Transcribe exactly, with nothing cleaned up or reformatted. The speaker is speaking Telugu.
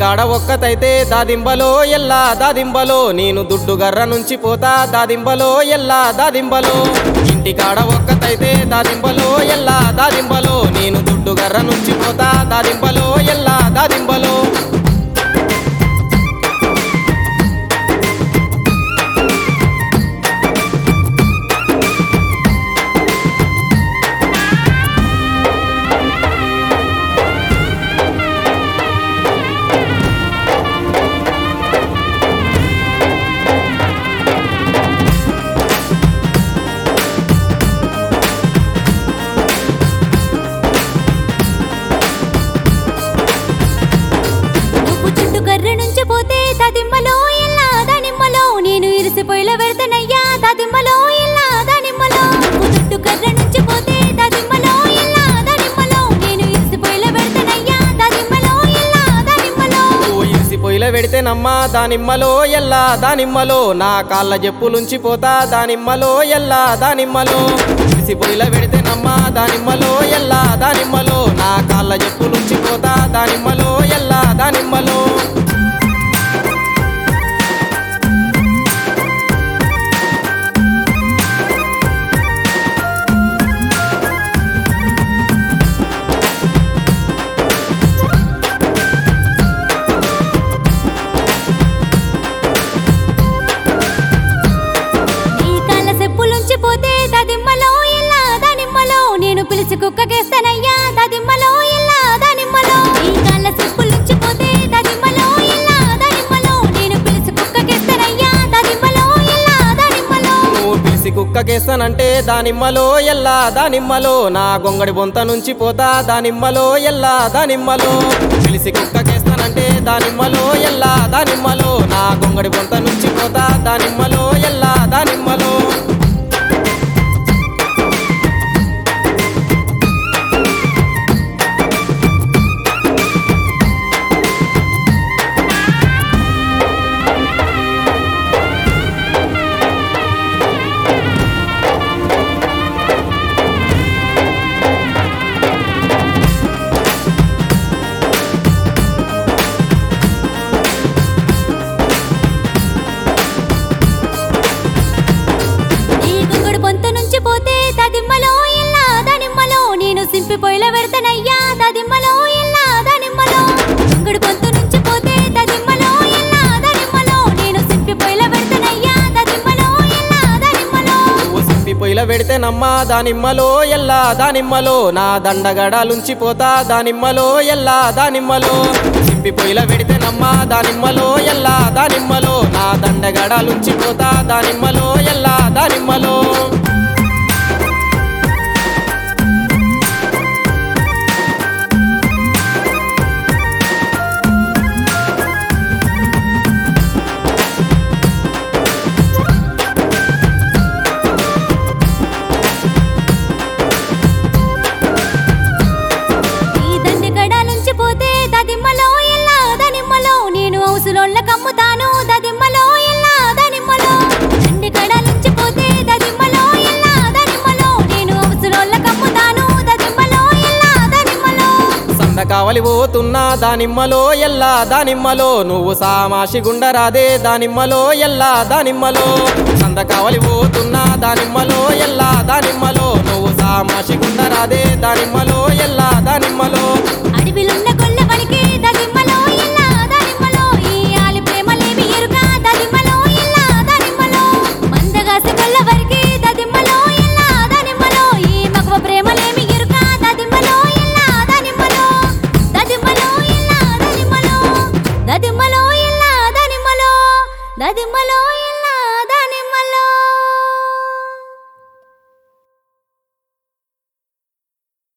కాడ ఒక్కతైతే దాదింబలో ఎల్లా దాదింబలో నేను దుడ్డు గర్ర నుంచి పోతా దాదింబలో ఎల్లా దాదింబలో ఇంటి కాడ ఒక్కతైతే దాదింబలో ఎల్లా దాదింబలో నేను దుడ్డు గర్ర నుంచి పోతా దాదింబలో ఎల్లా దాదింబలో పొయ్యిలో పెడతానయ్యా దాదిమ్మలో ఎల్లా దానిమ్మలో దుడ్డు కర్ర నుంచి పోతే దాదిమ్మలో ఎల్లా దానిమ్మలో నేను ఇరిసి పొయ్యిలో పెడతానయ్యా దాదిమ్మలో ఎల్లా దానిమ్మలో నువ్వు ఇరిసి పొయ్యిలో పెడితేనమ్మా దానిమ్మలో ఎల్లా దానిమ్మలో నా కాళ్ళ జప్పులుంచి పోతా దానిమ్మలో ఎల్లా దానిమ్మలో ఇరిసి పొయ్యిలో పెడితేనమ్మా దానిమ్మలో ఎల్లా దానిమ్మలో నా కాళ్ళ జప్పులుంచి పోతా దానిమ్మలో ఎల్లా దానిమ్మలో పిలిచి కుక్కకేస్తానయ్యా దాదిమ్మలో ఎల్లా దానిమ్మలో ఈ కాళ్ళ చెప్పులు నుంచి పోతే దాదిమ్మలో ఎల్లా దానిమ్మలో నేను పిలిచి కుక్కకేస్తానయ్యా దాదిమ్మలో ఎల్లా దానిమ్మలో నువ్వు పిలిచి కుక్కకేస్తానంటే దానిమ్మలో ఎల్లా దానిమ్మలో నా గొంగడి బొంత నుంచి పోతా దానిమ్మలో ఎల్లా దానిమ్మలో పిలిచి కుక్కకేస్తానంటే దానిమ్మలో ఎల్లా దానిమ్మలో నా గొంగడి బొంత నుంచి పోతా దానిమ్మలో ఎల్లా దానిమ్మలో సింపి పొయ్యిలో పెడతానయ్యా దాదిమ్మలో ఎల్లా దానిమ్మలో దుంగడు పొంతు నుంచి పోతే దాదిమ్మలో ఎల్లా దానిమ్మలో నేను సింపి పొయ్యిలో పెడతానయ్యా దాదిమ్మలో ఎల్లా దానిమ్మలో నువ్వు సింపి పొయ్యిలో పెడితేనమ్మా దానిమ్మలో ఎల్లా దానిమ్మలో నా దండగడాలుంచి పోతా దానిమ్మలో ఎల్లా దానిమ్మలో సింపి పొయ్యిలో పెడితేనమ్మా దానిమ్మలో ఎల్లా దానిమ్మలో నా దండగడాలుంచి పోతా దానిమ్మలో ఎల్లా దానిమ్మలో కమ్ముతాను దాదిమ్మలో ఎల్లా దానిమ్మలో దండి కడాలించి పోతే దాదిమ్మలో ఎల్లా దానిమ్మలో నేను అవసరోళ్ళ కమ్ముతాను దాదిమ్మలో ఎల్లా దానిమ్మలో సంద కావలి పోతున్నా దానిమ్మలో ఎల్లా దానిమ్మలో నువ్వు సామాషి గుండరాదే దానిమ్మలో ఎల్లా దానిమ్మలో సంద కావలి పోతున్నా దానిమ్మలో ఎల్లా దానిమ్మలో నువ్వు సామాషి గుండరాదే దానిమ్మలో ఎల్లా దానిమ్మలో